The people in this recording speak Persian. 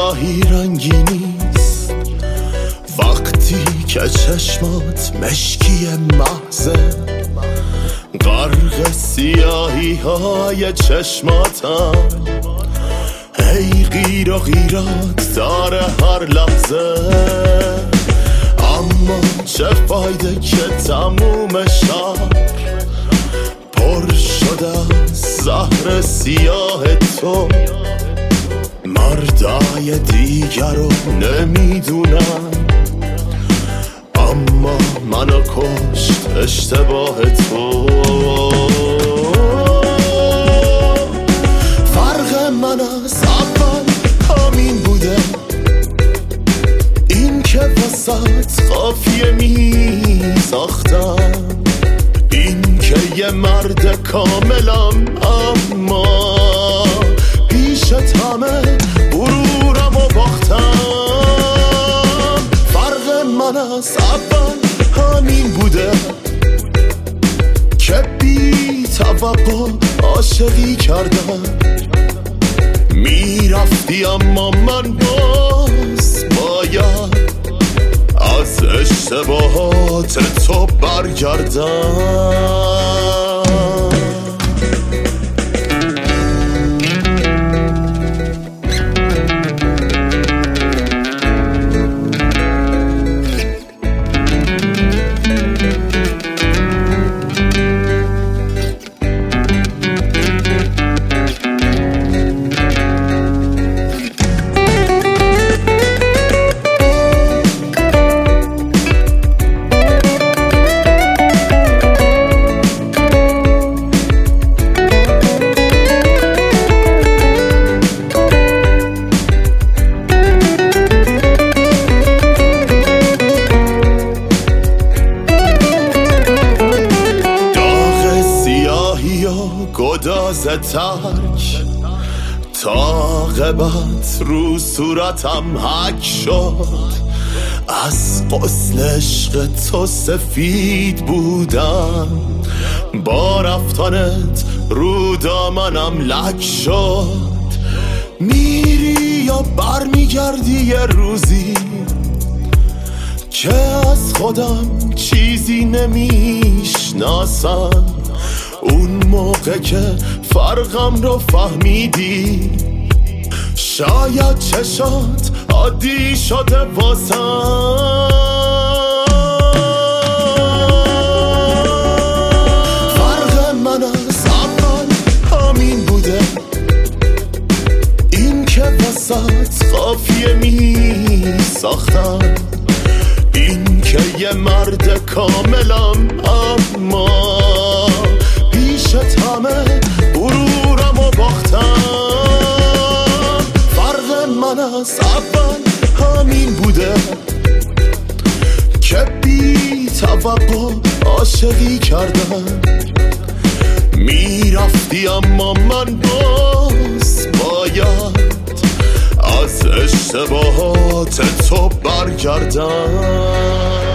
سیاهی رنگی نیست وقتی که چشمات مشکی محضه، غرق سیاهی های چشماتم، هی غیر و غیرات داره هر لحظه. اما چه فایده که تموم شب پر شده از زهر سیاه تو. مردای دیگر رو نمیدونم اما منو کشت اشتباه تو. فرق من از اول همین بوده، این که وسط قافیه می ساختم، این که یه مرد کاملم اما پیشت همه غرورم و باختم. فرق من از اول همین بوده که بی توقع عاشقی کردم، میرفتی اما من باز باید از اشتباهات تو برگردم. گداز ترک تاقبت رو صورتم حک شد، از غسل عشق تو سفید بودم، با رفتنت رو دامنم لک شد. میری یا برمیگردی یه روزی که از خودم چیزی نمیشناسم، اون موقع که فرقم رو فهمیدی شاید چشات عادی شده واسم. فرق من از اول همین بوده، این که وسط قافیه می ساختم، این که یه مرد کاملم اما پیشت همه غرورم و باختم. فرق من از اول همین بوده که بی توقع عاشقی کردم، میرفتی اما من باز باید از اشتباهات تو برگردم.